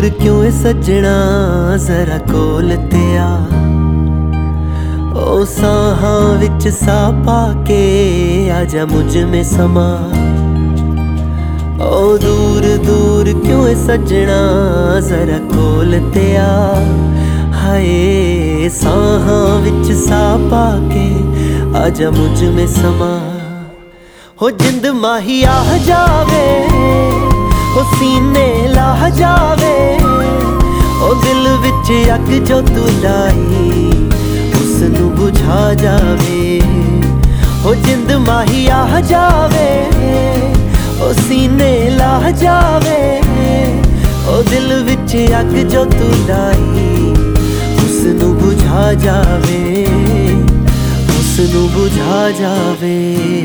दूर क्यों है सजना जरा कोल ते आ। ओ साहां विच सा पाके आजा मुझ में समा। ओ दूर दूर क्यों है सजना जरा कोल ते आ। हाय साहां विच सा पाके आजा मुझ में समा। हो जिंद माही आह जावे, ओ सीने लाह जावे, ओ दिल विच अग जो तू लाई उसनू बुझा जावे। हो जिंद माही आह जावे, ओ सीने लाह जावे, ओ दिल विच अग जो तू लाई उसनू बुझा जावे, उसनू बुझा जावे।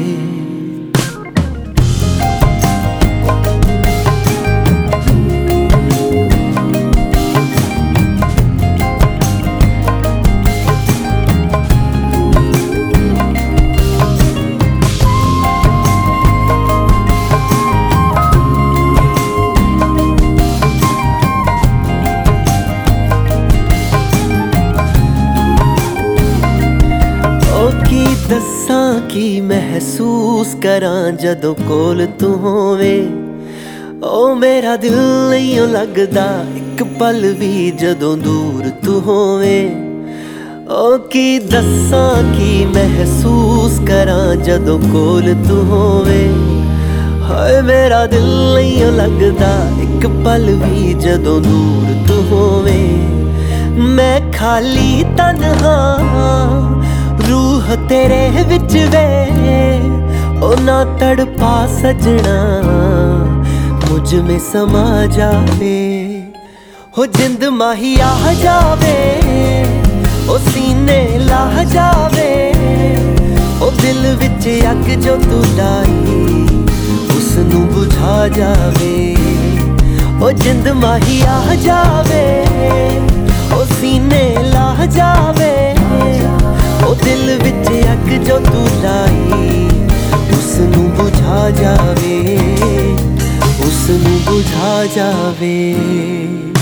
की दसां की महसूस करां जदों कोल तू होवे। ओ मेरा दिल नहीं लगदा एक पल भी जदों दूर तू होवे। ओ की दसां की महसूस करां जदों कोल तू होवे। हाय मेरा दिल नहीं लगदा एक पल भी जदों दूर तू होवे। मैं खाली तन्हा रूह तेरे विच वे, ओ ना तड़पा सजना मुझ में समा जावे। हो जिंद माही आह जावे, ओ सीने लाह जावे, ओ दिल विच अग जो तू लाई उसनू बुझा जावे। ओ जिंद माही आह जावे, ओ सीने लाह जावे, ओ दिल विच अग जो तू लाई उसनू बुझा जावे, उसनू बुझा जावे।